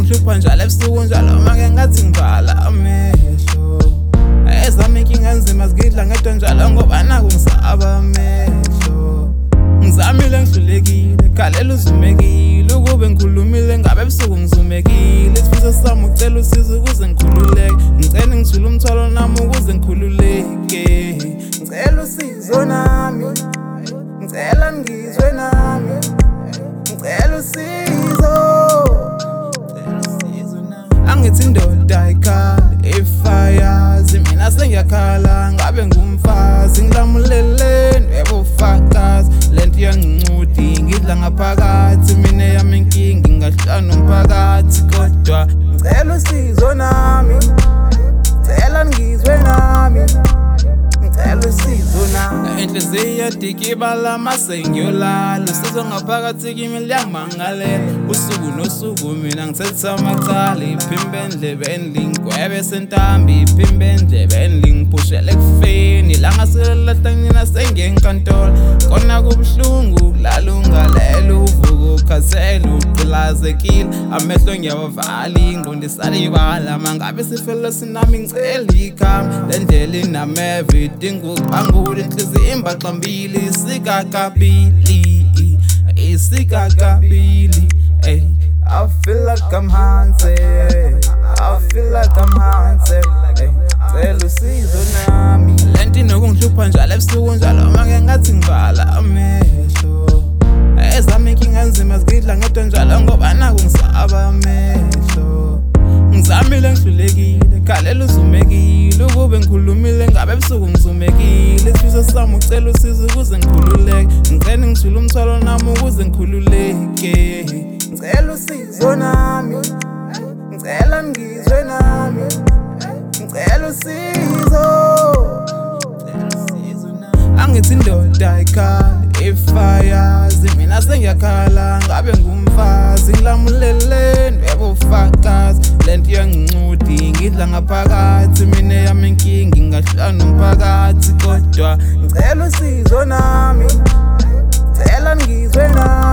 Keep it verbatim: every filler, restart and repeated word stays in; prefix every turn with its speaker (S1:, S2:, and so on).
S1: nokungihlupha njalo ebusuku njalo make ngathi ngivala amehlo ezami inkinga nzima zigidla ngedwa njalo ngoba nakungisaba amehlo ngizamile ngihlulekile khalela uzumekile ukube ngikhulumile ngabe ebusuku ngizumekile isifiso sami ucela usizo ukuze ngikhululeke ngicela ngithule umthwalo nami ukuze ngikhululeke ngicela usizo nami ngicela ngizwe nami ngicela usizo angithi indoda ayikhali ifayazi mina sengiyakhala ngabe ngumfazi ngilamuleleni ebufakazi lento iyangincudi ngidla ngaphakathi mina yami inkinga ingahlala nomphakathi kodwa ngicela usizo nami ngicela ngizwe nami ngicela usizo nami inhliziyo iyadikibala mase ngiyolala usizo ngaphakathi kimi liyangimangalela usuku nosuku mina ngithetha amacala iphimbo endlebeni lingigwebe sentambi iphimbo endlebeni lingiphushele ekufeni la ngaselelahla nina sengiyenkantolo kona kubuhlungu kulala ungalela uvuka ukhathele uqilazekile amehlo ngiyawavala ingqondo isalibala mangabe sifelo sinami ngicela ikhama le ndlela inameva idinga ukubangula inhliziyo imbaxambili isikakabili isikakabili ey I feel like I'm haunted I feel like I'm haunted ngicela usizo nami lento inokungihlupha njalo ebusuku njalo make ngathi ngivala amehlo ezami inkinga nzima zigidla ngedwa njalo ngoba nakungisaba amehlo ngizamile ngihlulekile khalela uzumekile ukube ngikhulumile ngabe ebusuku ngizumekile isifiso sami ucela usizo ukuze ngikhululeke ngicela ngithule umthwalo nami ukuze ngikhululeke ngicela usizo nami ngicela ngizwe nami ngicela usizo angithi indoda ayikhali ifayazi mina sengiyakhala ngabe ngumfazi ngilamuleleni ebufakazi lento iyangincudi ngidla ngaphakathi mina yami inkinga ingahlala nomphakathi kodwa ngicela usizo nami ngicela ngizwe nami